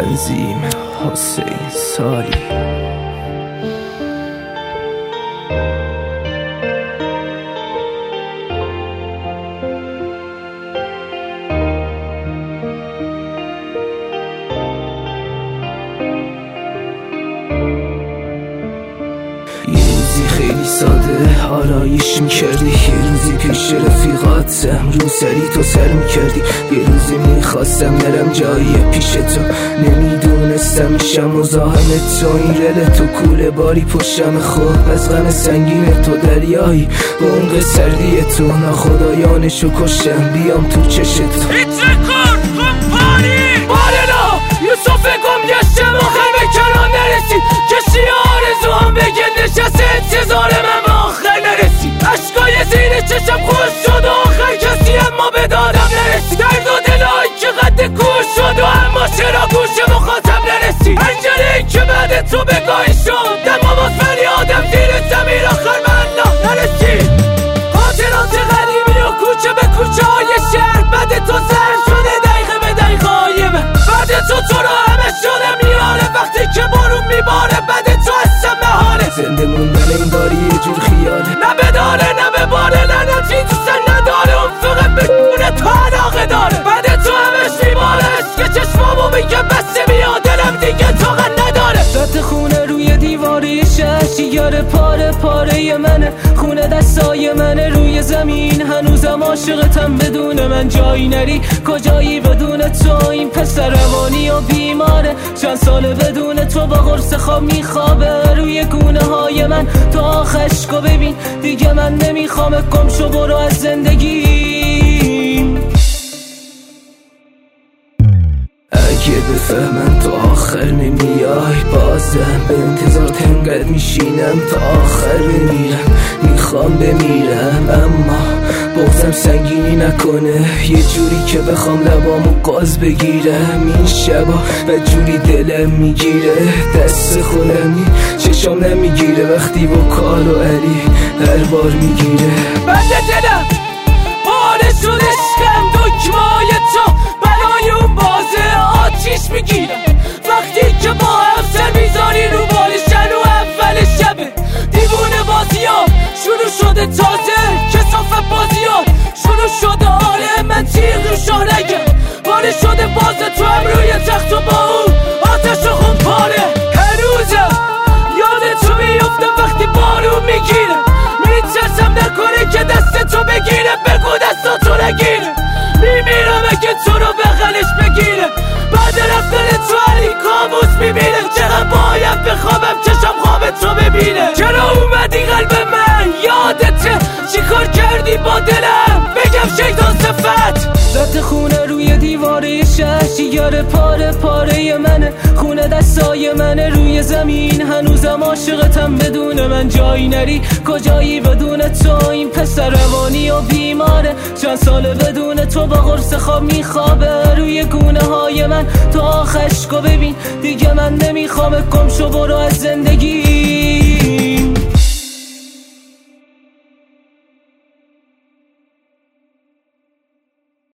تنظیم حسین سالی. خیلی ساده آرایش میکردی، یه روزی پیش رفیقاتم رو سری تو سر میکردی. یه روزی میخواستم برم جایی پیش تو، نمیدونستم میشم مزاحم تو. این رل تو کوله باری پشتم، خوب از غم سنگین تو دریایی با اون سردی تو. ناخدایانشو کشتم بیام تو چشت تو. ایترکار کمپانی بارنا یوسف گم گشتم آخر به کنان نرسید. کشی آرزو هم بگه نشسته انتظار من به آخر نرسید. عشقای زیر چشم خوش شد و آخر کسی اما به دادم نرسید. درد و دلایی که قد کور شد و اما چرا گوش مخاطب نرسید. پنجره‌ای که بعد تو بگاهی شد دم آواز فریادم زیر زمین آخر به الله نرسید. خاطرات قدیمی و کوچه به کوچه های شهر بعد تو زهر شده دقیقه به دقیقه های من. بعد تو را همه شده میاره وقتی که بارون میباره. بعد تو هستم مهاره زنده موندن این باری یه جور خیاله، نه به داره نه به باره لعنتی تو سن نداره. اون فقط به خونه تو علاقه داره. بعد تو همش میباره که چشمامو میگه بسته میاد دلم دیگه طاقت نداره. خط خونه روی دیواری شهر پاره پاره منه، خونه دستای منه روی زمین. هنوزم عاشقتم بدون من جایی نری کجایی بدون تو. این پسر روانی و بیماره چند ساله بدون تو با قرص خواب میخوابه روی گونه های من. تو آخشکو ببین دیگه من نمیخوام، گم شو برو از زندگیم. اگه بفهمم تو آخر نمیای بازم به انتظار تنگت میشینم تا آخر بمیرم. میخوام بمیرم اما بغضم سنگینی نکنه، یه جوری که بخوام لبامو قاز بگیرم. این شبا و جوری دلم میگیره دست خودمی چشام نمیگیره وقتی با کار و علی هر بار میگیره. بند دلم باره شد عشقم دکمای تو بلای اون بازه آتیش میگیرم. وقتی که با هم سر میذاری رو بالشن و اول شبه دیوونه بازیام شروع شده تازه. کسافت بازیام شروع شده آره من تیغ رو شارگم باره شده باز تو هم روی تخت و با اون آتش و خون پاره. هر روزم یاد تو میفتم وقتی بارون میگیره. میترسم نکنه که دست تو بگیره، بگو دستاتو نگیره. میمیرم اگه تو رو بغلش بگیره. بعد رفتن تو علی کابوس میبینه. چقدر باید بخوابم چشم خواب تو ببینه. چرا اومدی قلب من یادته چی کار کردی با دلم بگم شیطان صفت. خط خونه روی دیواره شهر پاره پاره منه، خونه دستای منه روی زمین. هنوزم عاشقتم بدون من جایی نری کجایی بدون تو. این پسر روانی و بیماره چند ساله بدون تو با قرص خواب میخوابه روی گونه های من. تو آخشکو ببین دیگه من نمیخوام، گم شو برو از زندگی.